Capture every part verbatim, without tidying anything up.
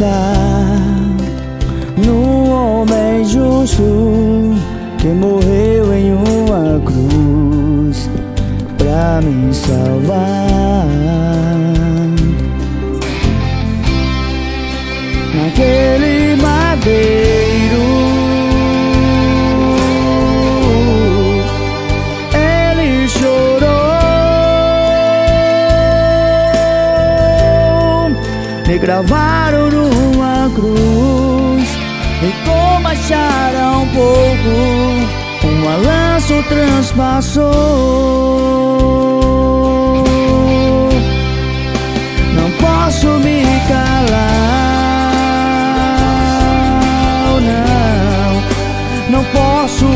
pensar num homem justo que morreu em uma cruz pra me salvar. Naquele madeiro ele chorou, me gravaram numa cruz e com machado um pouco uma lança o transpassou. Não posso me calar, não, não posso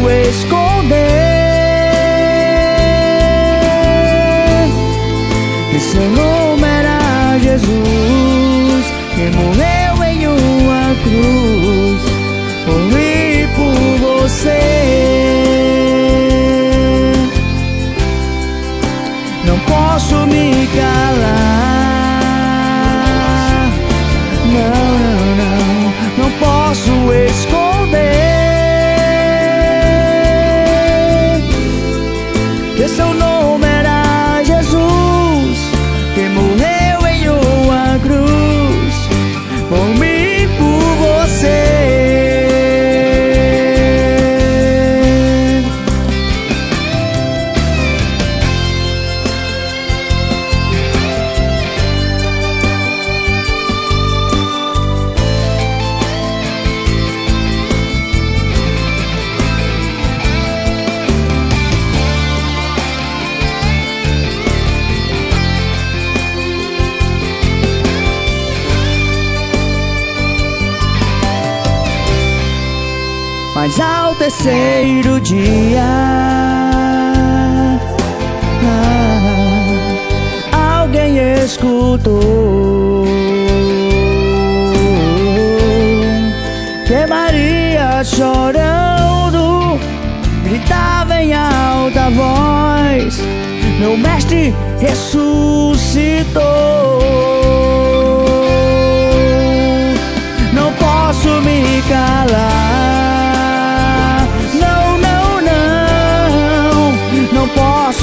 esconder que seu nome era Jesus, que morreu em uma cruz por mim e por você. Não posso me calar, não, não, não, não posso esconder que seu nome era Jesus, que morreu em uma cruz por mim e por você. Mas ao terceiro dia, ah, alguém escutou que Maria chorando gritava em alta voz: meu mestre ressuscitou. Não posso me calar, não, não, não, não posso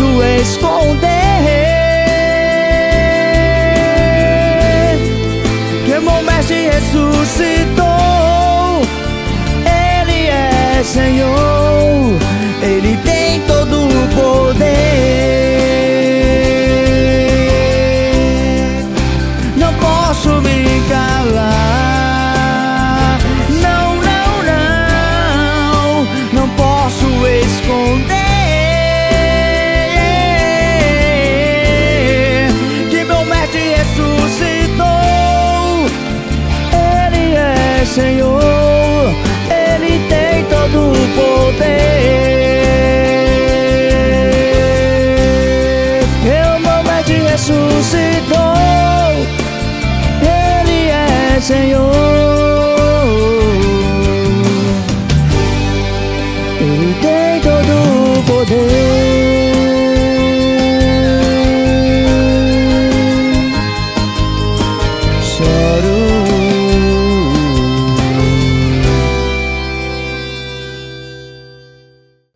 esconder que meu mestre ressuscitou. Ele é Senhor, Ele tem todo o poder. Não posso me calar, não, não, não, não posso esconder que meu mestre ressuscitou. Ele é Senhor, Ele tem todo o poder. Meu mestre ressuscitou, Ele é Senhor,